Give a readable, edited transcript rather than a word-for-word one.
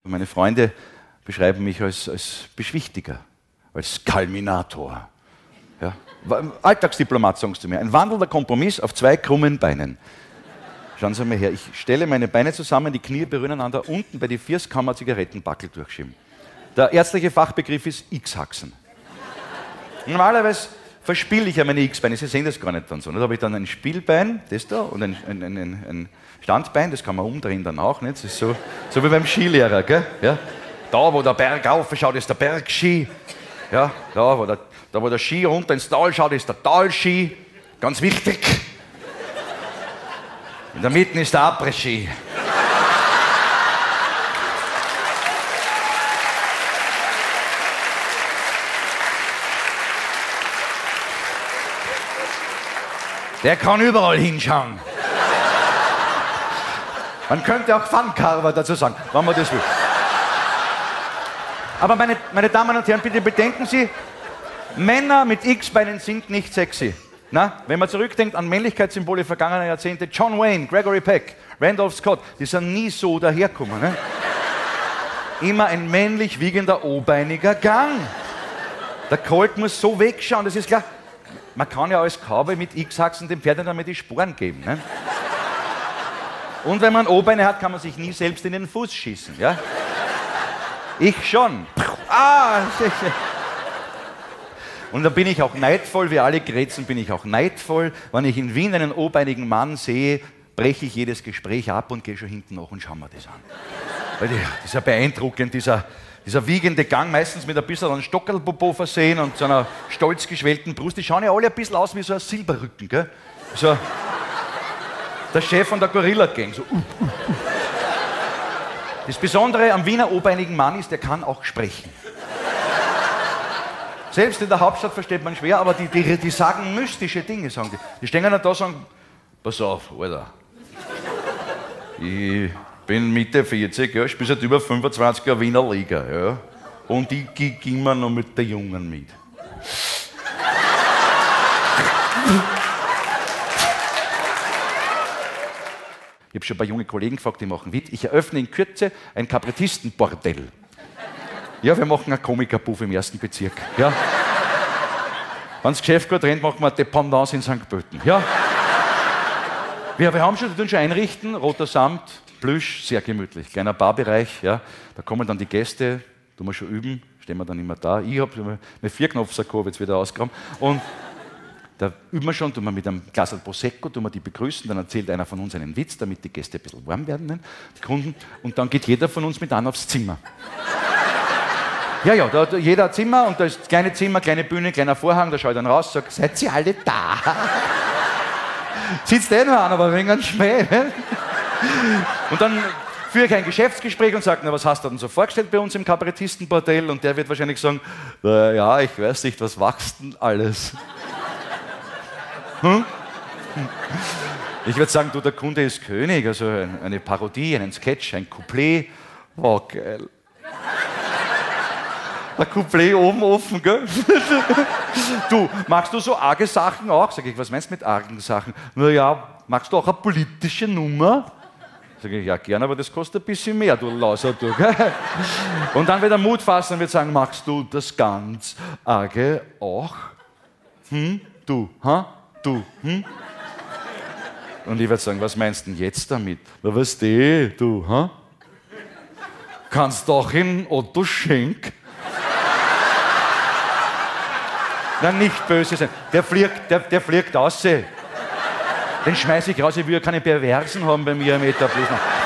Meine Freunde beschreiben mich als Beschwichtiger, als Kalminator. Ja. Alltagsdiplomat, sagen sie zu mir. Ein wandelnder Kompromiss auf zwei krummen Beinen. Schauen Sie mal her, ich stelle meine Beine zusammen, die Knie berühren einander, unten bei die First kann man Zigarettenbackel durchschieben. Der ärztliche Fachbegriff ist X-Haxen. Normalerweise verspiele ich ja meine X-Beine, Sie sehen das gar nicht dann so. Da habe ich dann ein Spielbein, das da, und ein Standbein, das kann man umdrehen dann auch. Nicht? Das ist so wie beim Skilehrer. Gell? Ja? Da, wo der Berg aufschaut, ist der Bergski. Ja? Da, wo der Ski runter ins Tal schaut, ist der Talski. Ganz wichtig. In der Mitte ist der Après-Ski. Der kann überall hinschauen. Man könnte auch Funcarver dazu sagen, wenn man das will. Aber meine Damen und Herren, bitte bedenken Sie, Männer mit X-Beinen sind nicht sexy. Na, wenn man zurückdenkt an Männlichkeitssymbole vergangener Jahrzehnte, John Wayne, Gregory Peck, Randolph Scott, die sind nie so daherkommen. Ne? Immer ein männlich wiegender, O-beiniger Gang. Der Colt muss so wegschauen, das ist klar. Man kann ja als Cowboy mit X-Haxen dem Pferd damit die Sporen geben. Ne? Und wenn man O-Beine hat, kann man sich nie selbst in den Fuß schießen. Ja? Ich schon. Und dann bin ich auch neidvoll, wie alle Grätzen bin ich auch neidvoll. Wenn ich in Wien einen O-beinigen Mann sehe, breche ich jedes Gespräch ab und gehe schon hinten nach und schaue mir das an. Weil das ist ja beeindruckend, dieser wiegende Gang, meistens mit ein bisschen einem Stockerlpopo versehen und so einer stolz geschwellten Brust. Die schauen ja alle ein bisschen aus wie so ein Silberrücken. Gell? So der Chef von der Gorilla-Gang. So, Das Besondere am Wiener O-beinigen Mann ist, der kann auch sprechen. Selbst in der Hauptstadt versteht man schwer, aber die sagen mystische Dinge, sagen die. Die stehen dann da und sagen, pass auf, Alter. Ich bin Mitte 40, ja, spiele seit über 25 Jahren Wiener Liga. Ja, und ich gehe immer noch mit den Jungen mit. Ich habe schon ein paar junge Kollegen gefragt, die machen Witz. Ich eröffne in Kürze ein Kabarettistenbordell. Ja, wir machen einen Komikerpuff im 1. Bezirk. Ja. Wenn das Geschäft gut rennt, machen wir eine Dependance in St. Pölten. Ja. Wir tun schon einrichten, roter Samt, Plüsch, sehr gemütlich. Kleiner Barbereich, ja. Da kommen dann die Gäste, tun wir schon üben, stehen wir dann immer da. Ich habe mein Vierknopfsakko jetzt wieder ausgeräumt. Und da üben wir schon, tun wir mit einem Glas Prosecco, tun wir die begrüßen, dann erzählt einer von uns einen Witz, damit die Gäste ein bisschen warm werden, ne? Die Kunden. Und dann geht jeder von uns mit an aufs Zimmer. Ja, da hat jeder ein Zimmer und da ist das kleine Zimmer, kleine Bühne, kleiner Vorhang, da schaue ich dann raus, sage, seid ihr alle da? Sitzt noch an, aber wegen einem Schmäh. Ne? Und dann führe ich ein Geschäftsgespräch und sage, na, was hast du denn so vorgestellt bei uns im Kabarettistenbordell? Und der wird wahrscheinlich sagen, ja, ich weiß nicht, was wächst denn alles? Hm? Ich würde sagen, du, der Kunde ist König, also eine Parodie, einen Sketch, ein Couplet, war geil. Ein Couplet oben offen, gell? Du, magst du so arge Sachen auch? Sag ich, was meinst du mit argen Sachen? Na ja, magst du auch eine politische Nummer? Sag ich, ja, gern, aber das kostet ein bisschen mehr, du Lauser, du, gell? Und dann wird er Mut fassen und wird sagen, magst du das ganz arge auch? Du, Du, Und ich werde sagen, was meinst du denn jetzt damit? Na, weißt du, Kannst doch in Otto Schenk. Na, nicht böse sein. Der fliegt raus. Den schmeiß ich raus, ich will ja keine Perversen haben bei mir im Etablissement.